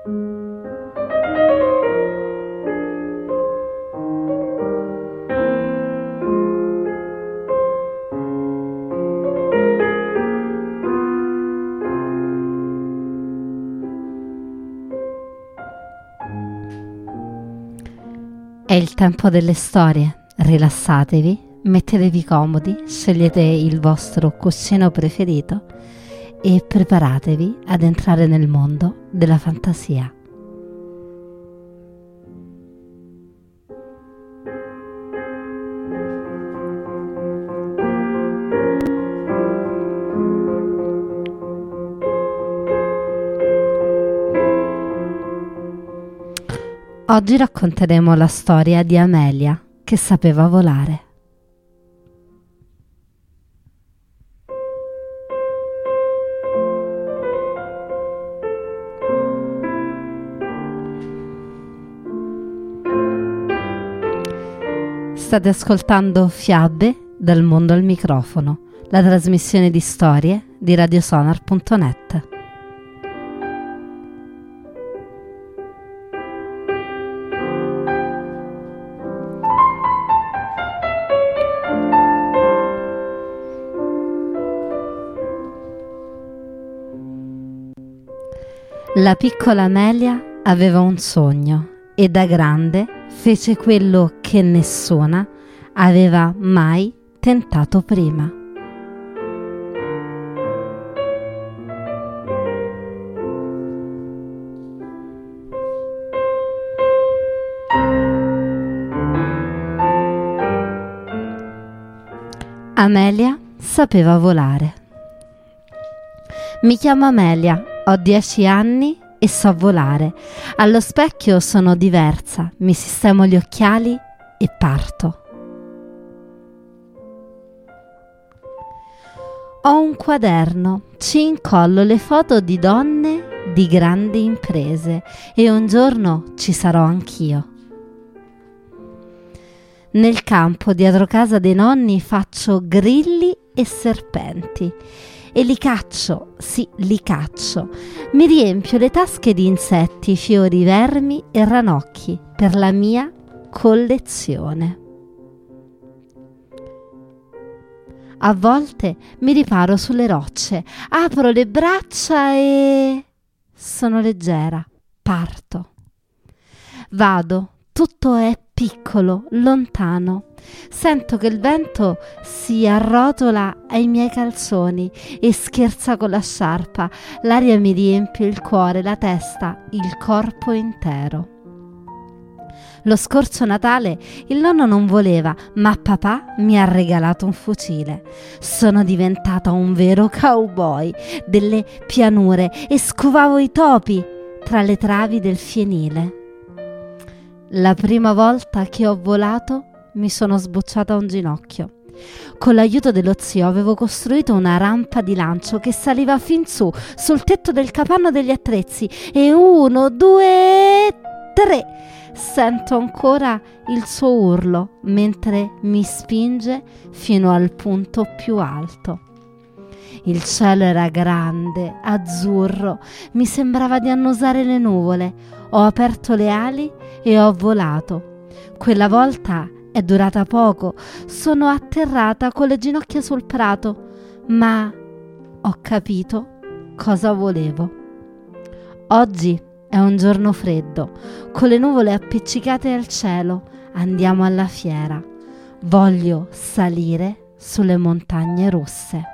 È il tempo delle storie, rilassatevi, mettetevi comodi, scegliete il vostro cuscino preferito e preparatevi ad entrare nel mondo della fantasia. Oggi racconteremo la storia di Amelia che sapeva volare. State ascoltando Fiabe dal mondo al microfono, la trasmissione di storie di radiosonar.net. La piccola Amelia aveva un sogno e da grande fece quello che nessuna aveva mai tentato prima. Amelia sapeva volare. Mi chiamo Amelia. Ho 10 anni e so volare. Allo specchio sono diversa, mi sistemo gli occhiali e parto. Ho un quaderno, ci incollo le foto di donne di grandi imprese e un giorno ci sarò anch'io. Nel campo dietro casa dei nonni faccio grilli e serpenti. E li caccio, sì, li caccio. Mi riempio le tasche di insetti, fiori, vermi e ranocchi per la mia collezione. A volte mi riparo sulle rocce, apro le braccia e sono leggera, parto. Vado, tutto è piccolo, lontano. Sento che il vento si arrotola ai miei calzoni e scherza con la sciarpa. L'aria mi riempie il cuore, la testa, il corpo intero. Lo scorso Natale il nonno non voleva, ma papà mi ha regalato un fucile. Sono diventata un vero cowboy delle pianure e scovavo i topi tra le travi del fienile. La prima volta che ho volato mi sono sbocciata un ginocchio. Con l'aiuto dello zio avevo costruito una rampa di lancio che saliva fin su, sul tetto del capanno degli attrezzi e 1, 2, 3. Sento ancora il suo urlo mentre mi spinge fino al punto più alto. Il cielo era grande, azzurro, mi sembrava di annusare le nuvole. Ho aperto le ali e ho volato. Quella volta è durata poco, sono atterrata con le ginocchia sul prato, ma ho capito cosa volevo. Oggi è un giorno freddo, con le nuvole appiccicate al cielo, andiamo alla fiera. Voglio salire sulle montagne russe.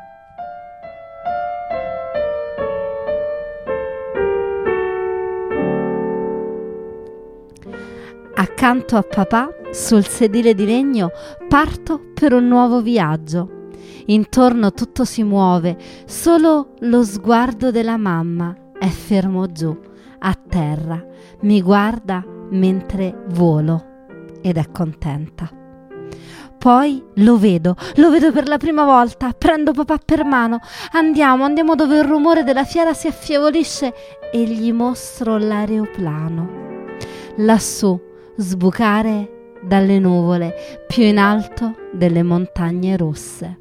Accanto a papà, sul sedile di legno, parto per un nuovo viaggio. Intorno tutto si muove, solo lo sguardo della mamma è fermo giù, a terra. Mi guarda mentre volo ed è contenta. Poi lo vedo per la prima volta, prendo papà per mano, andiamo dove il rumore della fiera si affievolisce e gli mostro l'aeroplano. Lassù, sbucare dalle nuvole, più in alto delle montagne rosse.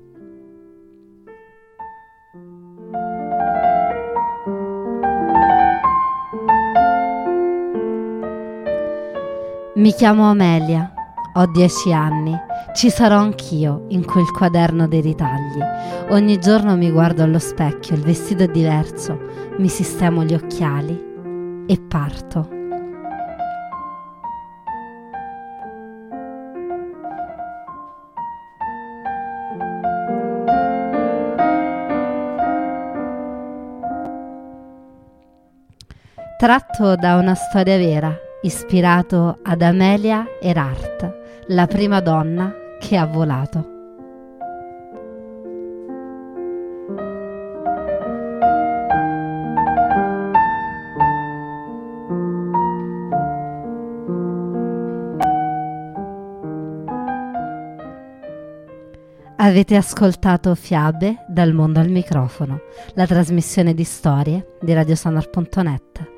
Mi chiamo Amelia, ho 10 anni, ci sarò anch'io in quel quaderno dei ritagli. Ogni giorno mi guardo allo specchio, il vestito è diverso, mi sistemo gli occhiali e parto. Tratto da una storia vera, ispirato ad Amelia Earhart, la prima donna che ha volato. Avete ascoltato Fiabe dal mondo al microfono, la trasmissione di storie di radiosonar.net.